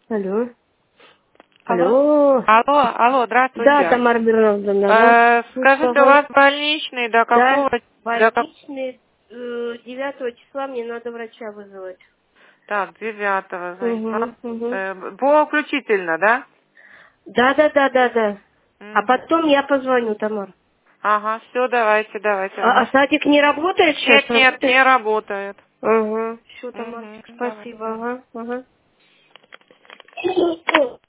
Алло. Алло. Алло. Алло, здравствуйте. Да, Тамара Мироновна. Скажите, у вас больничный до какого? Да, больничный 9 числа мне надо врача вызывать. Так, 9-го, значит. Угу. По включительно, да? Да. А Мгм. потом я позвоню, Тамара. Ага, все, давайте. А садик не работает сейчас? Нет, не работает. Ага. Все, Мгм, Тамарчик, давайте. спасибо. Ага.